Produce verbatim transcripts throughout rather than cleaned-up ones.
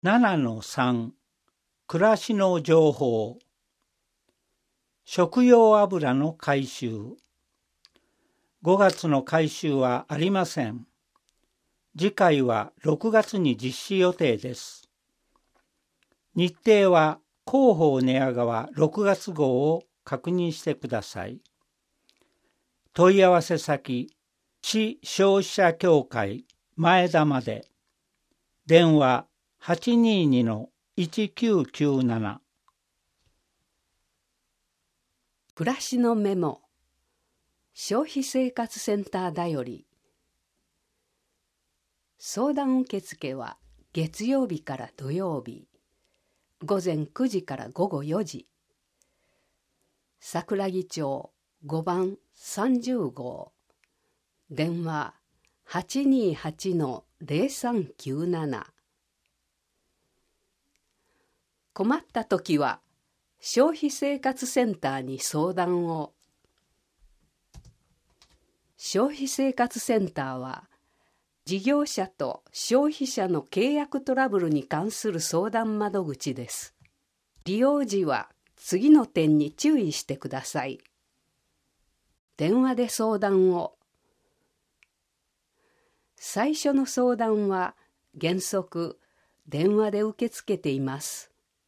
ななのさん 暮らしの情報。食用油の回収。ごがつの回収はありません。次回はろくがつに実施予定です。日程は広報寝屋川ろくがつ号を確認してください。問い合わせ先、市消費者協会前田まで。電話 はちにーにのいちきゅうきゅうなな。 暮らしのメモ。消費生活センターだより。相談受付は月曜日から土曜日、午前くじから午後よじ。桜木町ごばんさんじゅう号。電話 はちにーはちのぜろさんきゅうなな。困ったときは消費生活センターに相談を。消費生活センターは事業者と消費者の契約トラブルに関する相談窓口です。利用時は次の点に注意してください。電話で相談を。最初の相談は原則電話で受け付けています。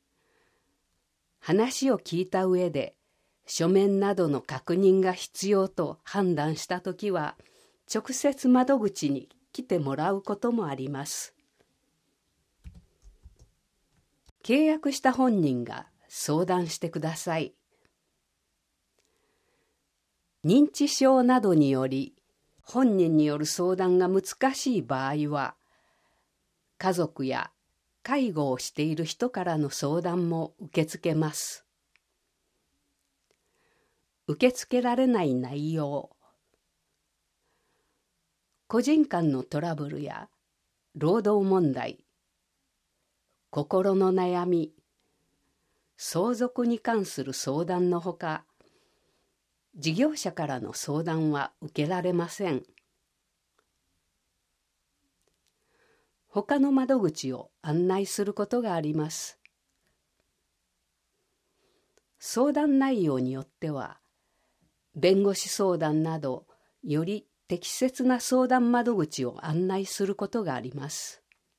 話を聞いた上で書面などの確認が必要と判断したときは直接窓口に来てもらうこともあります。契約した本人が相談してください。認知症などにより本人による相談が難しい場合は家族や介護をしている人からの相談も受け付けます。受け付けられない内容。個人間のトラブルや労働問題、心の悩み、相続に関する相談のほか、事業者からの相談は受けられません。他の窓口を案内することがあります。相談内容によっては、弁護士相談などより適切な相談窓口を案内することがあります。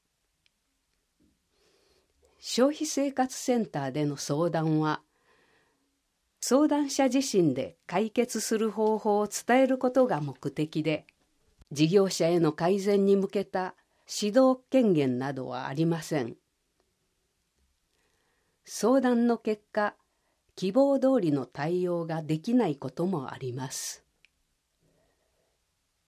消費生活センターでの相談は、相談者自身で解決する方法を伝えることが目的で、事業者への改善に向けた指導権限などはありません。相談の結果、希望通りの対応ができないこともあります。